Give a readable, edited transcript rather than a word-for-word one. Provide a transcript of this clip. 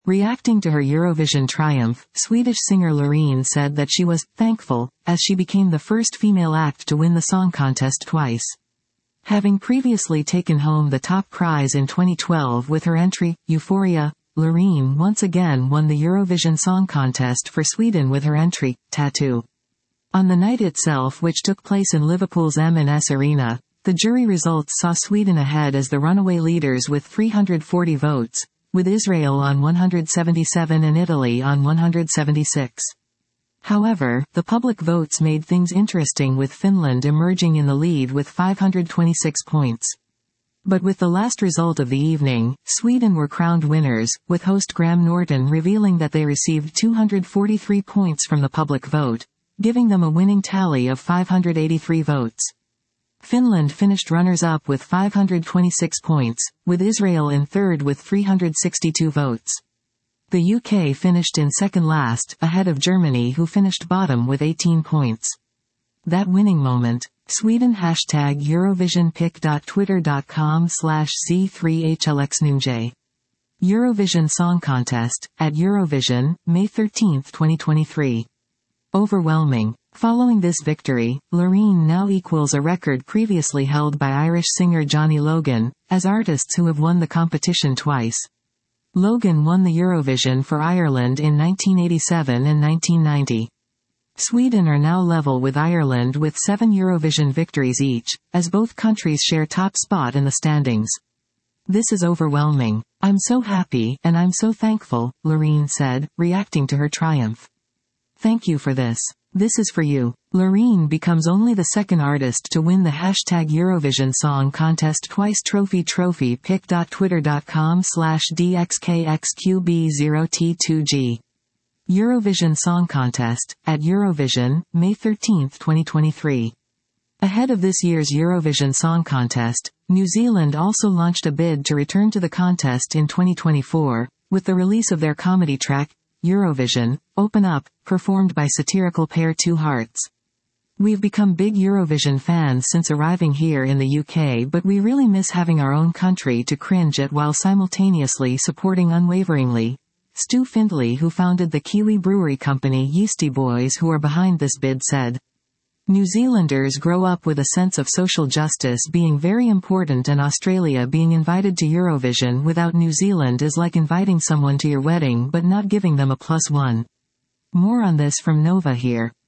Reacting to her Eurovision triumph, Swedish singer Loreen said that she was thankful, as she became the first female act to win the song contest twice. Having previously taken home the top prize in 2012 with her entry, Euphoria, Loreen once again won the Eurovision Song Contest for Sweden with her entry, Tattoo. On the night itself, which took place in Liverpool's M&S Arena, the jury results saw Sweden ahead as the runaway leaders with 340 votes, with Israel on 177 and Italy on 176. However, the public votes made things interesting, with Finland emerging in the lead with 526 points. But with the last result of the evening, Sweden were crowned winners, with host Graham Norton revealing that they received 243 points from the public vote, giving them a winning tally of 583 votes. Finland finished runners-up with 526 points, with Israel in third with 362 votes. The UK finished in second last, ahead of Germany, who finished bottom with 18 points. That winning moment. Sweden #Eurovision.twitter.com/C3HLXNJ. Eurovision Song Contest, at Eurovision, May 13, 2023. Overwhelming. Following this victory, Loreen now equals a record previously held by Irish singer Johnny Logan, as artists who have won the competition twice. Logan won the Eurovision for Ireland in 1987 and 1990. Sweden are now level with Ireland with 7 Eurovision victories each, as both countries share top spot in the standings. This is overwhelming. I'm so happy, and I'm so thankful, Loreen said, reacting to her triumph. Thank you for this. This is for you. Loreen becomes only the second artist to win the #Eurovision Song Contest twice. pic.twitter.com/DXKXQB0T2G. Eurovision Song Contest, at Eurovision, May 13, 2023. Ahead of this year's Eurovision Song Contest, New Zealand also launched a bid to return to the contest in 2024, with the release of their comedy track, Eurovision, Open Up, performed by satirical pair Two Hearts. We've become big Eurovision fans since arriving here in the UK, but we really miss having our own country to cringe at while simultaneously supporting unwaveringly. Stu Findlay, who founded the Kiwi brewery company Yeasty Boys, who are behind this bid, said, New Zealanders grow up with a sense of social justice being very important, and Australia being invited to Eurovision without New Zealand is like inviting someone to your wedding but not giving them a +1. More on this from Nova here.